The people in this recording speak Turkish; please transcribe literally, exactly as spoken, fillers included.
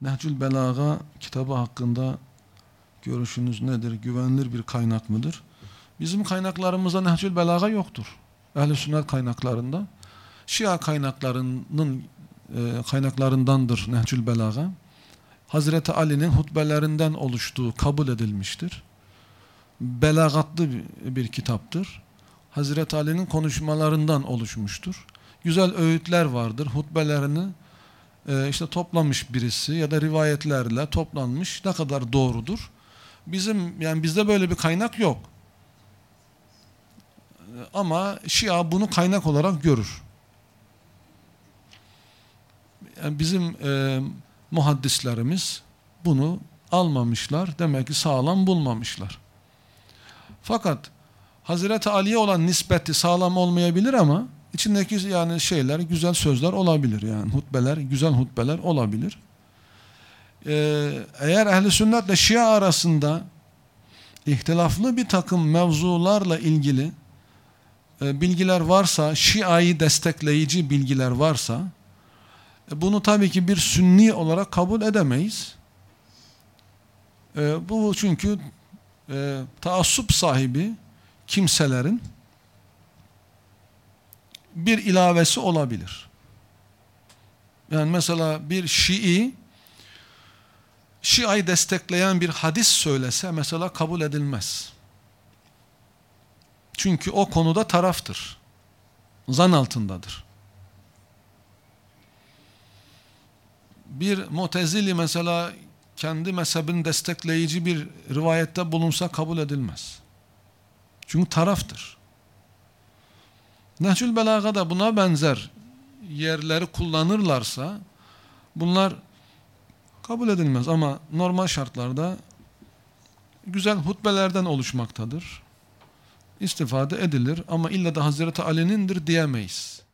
Nehcül Belaga kitabı hakkında görüşünüz nedir? Güvenilir bir kaynak mıdır? Bizim kaynaklarımızda Nehcül Belaga yoktur. Ehl-i Sünnet kaynaklarında. Şia kaynaklarının e, kaynaklarındandır Nehcül Belaga. Hazreti Ali'nin hutbelerinden oluştuğu kabul edilmiştir. Belagatlı bir, bir kitaptır. Hazreti Ali'nin konuşmalarından oluşmuştur. Güzel öğütler vardır. Hutbelerini e, işte toplamış birisi ya da rivayetlerle toplanmış. Ne kadar doğrudur? Bizim yani bizde böyle bir kaynak yok. Ama Şia bunu kaynak olarak görür. Yani bizim e, muhaddislerimiz bunu almamışlar. Demek ki sağlam bulmamışlar. Fakat Hazreti Ali'ye olan nispeti sağlam olmayabilir ama içindeki yani şeyler, güzel sözler olabilir. Yani hutbeler, güzel hutbeler olabilir. Ee, eğer Ehl-i Sünnetle Şia arasında ihtilaflı bir takım mevzularla ilgili e, bilgiler varsa, Şia'yı destekleyici bilgiler varsa, e, bunu tabii ki bir Sünni olarak kabul edemeyiz. E, bu çünkü e, taassup sahibi kimselerin bir ilavesi olabilir. Yani mesela bir Şii Şia'yı destekleyen bir hadis söylese mesela kabul edilmez. Çünkü o konuda taraftır. Zan altındadır. Bir Mu'tezili mesela kendi mezhebini destekleyici bir rivayette bulunsa kabul edilmez. Çünkü taraftır. Nehcül Belaga'da buna benzer yerleri kullanırlarsa bunlar kabul edilmez ama normal şartlarda güzel hutbelerden oluşmaktadır. İstifade edilir ama illa da Hazreti Ali'nindir diyemeyiz.